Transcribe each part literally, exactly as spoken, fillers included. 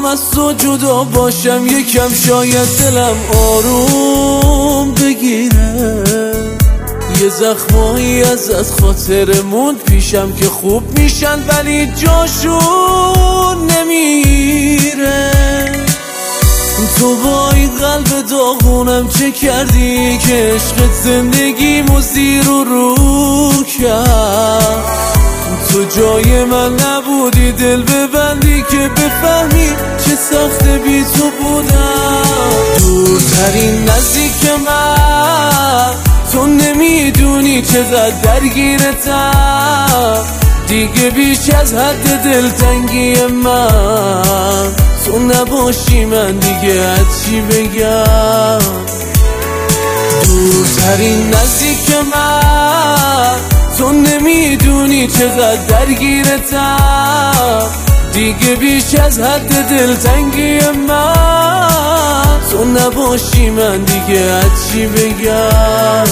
از تو جدا باشم یکم شاید دلم آروم بگیره. یه زخمایی ازت خاطر موند پیشم که خوب میشن ولی جاشون نمیره. تو با این قلب داغونم چه کردی که عشقت زندگیمو زیر و رو کرد. تو جای من نبودی دل ببندی که بفهمی چه سخته بی تو بودم. دورترین نزدیک من تو نمیدونی چقدر درگیرتم. دیگه بیش از حد دلتنگی من تو نباشی من دیگه از چی بگم. دورترین نزدیک من تو نمیدونی چقدر درگیرتم. دیگه بیش از حد دلتنگی من تو نباشی من دیگه از چی بگم.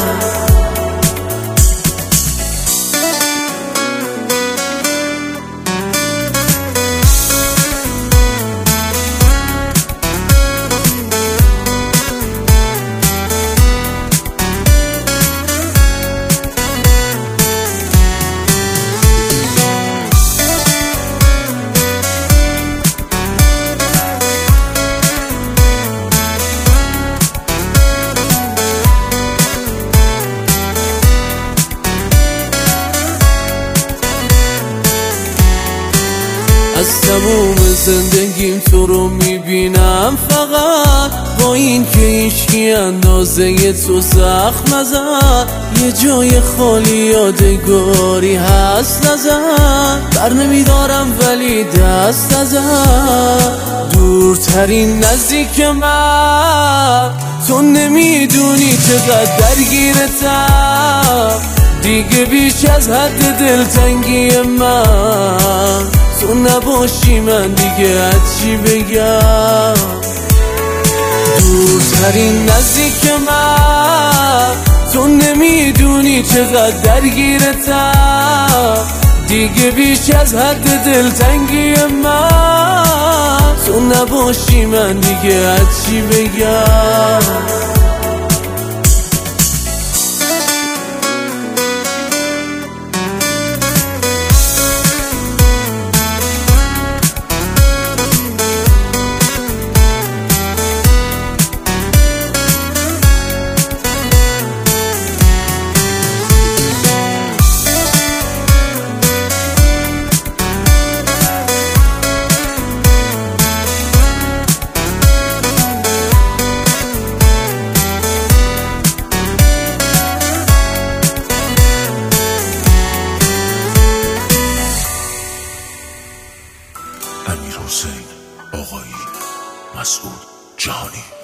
از تموم زندگیم تو رو میبینم فقط، با این که هیچکی اندازه تو زخم نزد. یه جای خالی یادگاری هست نزد، بر نمیدارم ولی دست نزد. دورترین نزدیک من تو نمیدونی چقدر درگیرتم. دیگه بیش از حد دلتنگی من تو نباشی من دیگه از چی بگم. دورترین نزدیک من تو نمیدونی چقدر درگیرتم. دیگه بیش از حد دلتنگی من تو نباشی من دیگه از چی بگم. امیرحسین آقایی مسعود جهانی.